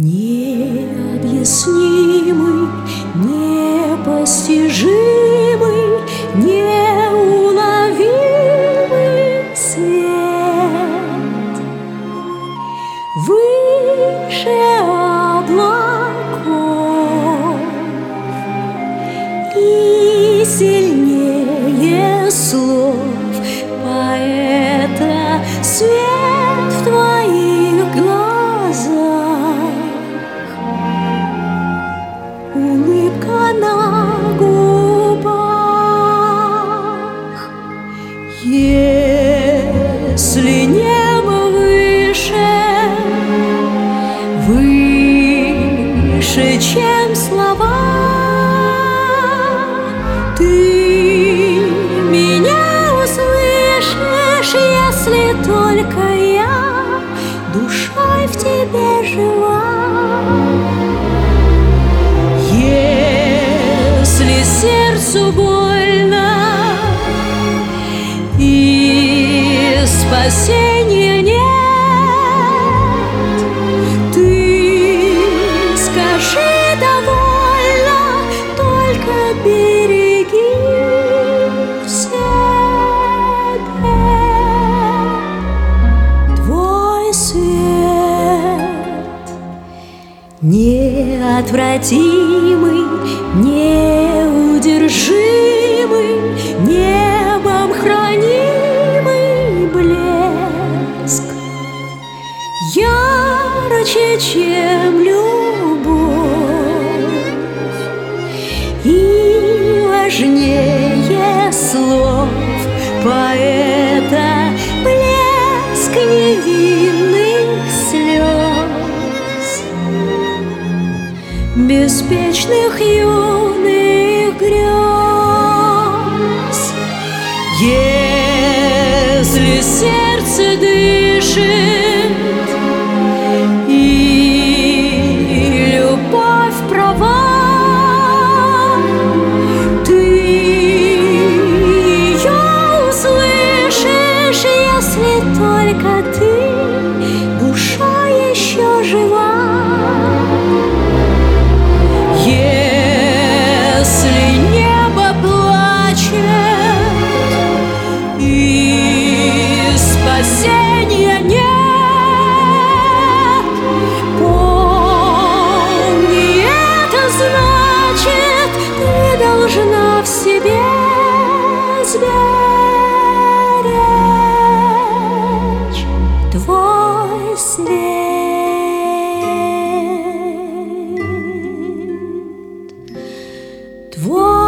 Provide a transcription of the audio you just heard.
Необъяснимый, непостижимый, неуловимый свет выше облаков и сильнее слов поэта. Свет в твоих глазах, улыбка на губах. Если небо выше, чем слова, ты меня услышишь, если только я душой в тебе жива. Если сердцу больно и спасения нет, ты скажи довольно, только береги себя. Твой свет неотвратимый, неудержимый, небом хранимый блеск, ярче, чем любовь, и важнее слов поэта блеск невинных слез, беспечных юных грез. Если сердце дышит и любовь права, ты ее услышишь, если только ты душа еще жива. Если небо плачет и спасения нет, помни, это значит, ты должна в себе сберечь твой свет. Твой